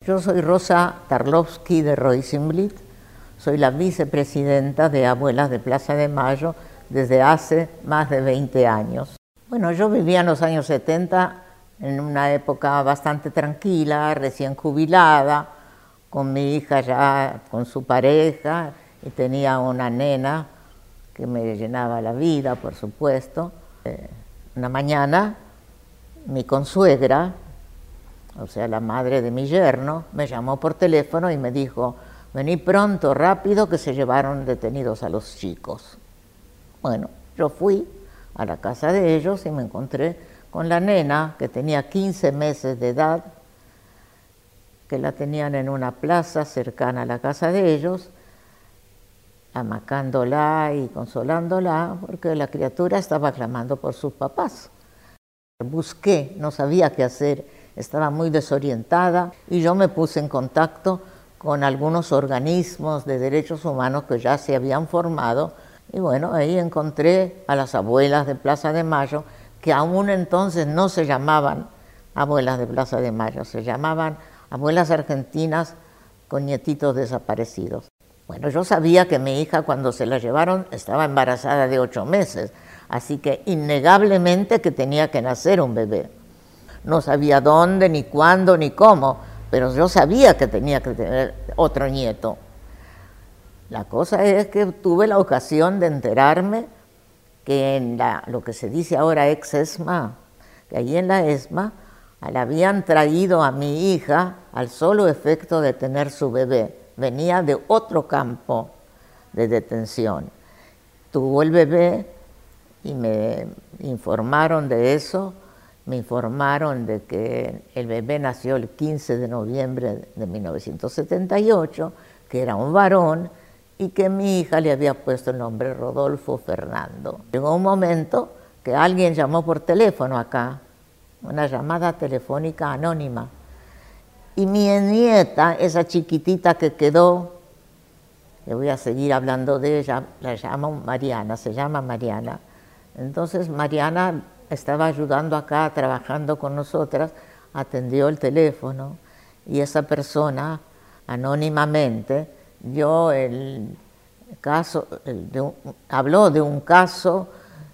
Yo soy Rosa Tarlovsky de Roisenblit, soy la vicepresidenta de Abuelas de Plaza de Mayo desde hace más de 20 años. Bueno, yo vivía en los años 70 en una época bastante tranquila, recién jubilada, con mi hija ya con su pareja, y tenía una nena que me llenaba la vida, por supuesto. Una mañana mi consuegra, o sea, la madre de mi yerno, me llamó por teléfono y me dijo: vení pronto, rápido, que se llevaron detenidos a los chicos. Bueno, yo fui a la casa de ellos y me encontré con la nena, que tenía 15 meses de edad, que la tenían en una plaza cercana a la casa de ellos, amacándola y consolándola, porque la criatura estaba clamando por sus papás. Busqué, no sabía qué hacer, estaba muy desorientada, y yo me puse en contacto con algunos organismos de derechos humanos que ya se habían formado, y bueno, ahí encontré a las Abuelas de Plaza de Mayo, que aún entonces no se llamaban Abuelas de Plaza de Mayo, se llamaban Abuelas Argentinas con Nietitos Desaparecidos. Bueno, yo sabía que mi hija, cuando se la llevaron, estaba embarazada de 8 meses, así que innegablemente que tenía que nacer un bebé. No sabía dónde, ni cuándo, ni cómo, pero yo sabía que tenía que tener otro nieto. La cosa es que tuve la ocasión de enterarme que en lo que se dice ahora ex-ESMA, que allí en la ESMA le habían traído a mi hija al solo efecto de tener su bebé. Venía de otro campo de detención. Tuvo el bebé y me informaron de eso. Me informaron de que el bebé nació el 15 de noviembre de 1978, que era un varón, y que mi hija le había puesto el nombre Rodolfo Fernando. Llegó un momento que alguien llamó por teléfono acá, una llamada telefónica anónima, y mi nieta, esa chiquitita que quedó, le voy a seguir hablando de ella, la llamo Mariana, se llama Mariana. Entonces Mariana estaba ayudando acá, trabajando con nosotras, atendió el teléfono, y esa persona anónimamente dio el caso, habló de un caso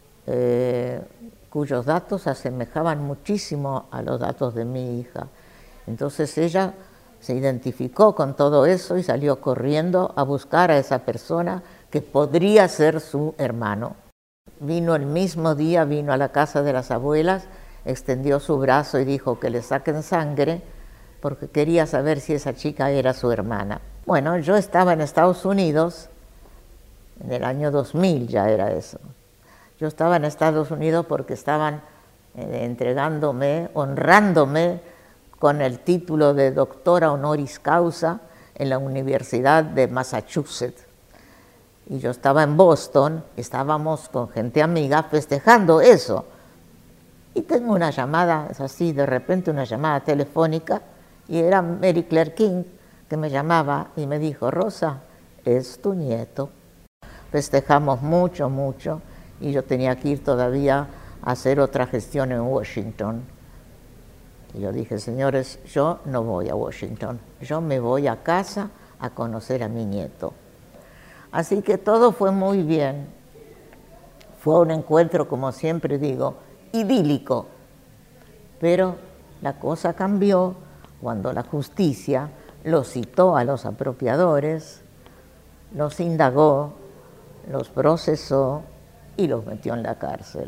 cuyos datos asemejaban muchísimo a los datos de mi hija. Entonces ella se identificó con todo eso y salió corriendo a buscar a esa persona que podría ser su hermano. Vino el mismo día, vino a la casa de las abuelas, extendió su brazo y dijo que le saquen sangre porque quería saber si esa chica era su hermana. Bueno, yo estaba en Estados Unidos, en el año 2000 ya era eso. Yo estaba en Estados Unidos porque estaban entregándome, honrándome con el título de doctora honoris causa en la Universidad de Massachusetts. Y yo estaba en Boston, estábamos con gente amiga festejando eso. Y tengo una llamada, es así, de repente una llamada telefónica, y era Mary Claire King, que me llamaba y me dijo: Rosa, es tu nieto. Festejamos mucho, mucho, y yo tenía que ir todavía a hacer otra gestión en Washington. Y yo dije: señores, yo no voy a Washington, yo me voy a casa a conocer a mi nieto. Así que todo fue muy bien. Fue un encuentro, como siempre digo, idílico. Pero la cosa cambió cuando la justicia los citó a los apropiadores, los indagó, los procesó y los metió en la cárcel.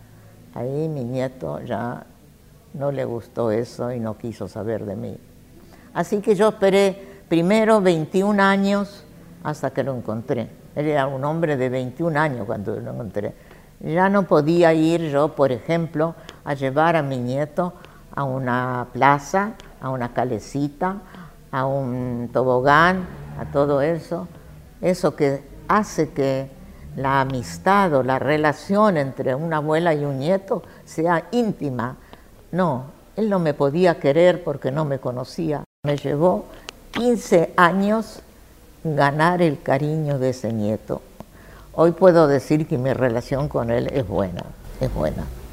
Ahí mi nieto ya no le gustó eso y no quiso saber de mí. Así que yo esperé primero 21 años hasta que lo encontré. Él era un hombre de 21 años cuando lo encontré. Ya no podía ir yo, por ejemplo, a llevar a mi nieto a una plaza, a una calecita, a un tobogán, a todo eso. Eso que hace que la amistad o la relación entre una abuela y un nieto sea íntima. No, él no me podía querer porque no me conocía. Me llevó 15 años ganar el cariño de ese nieto. Hoy puedo decir que mi relación con él es buena, es buena.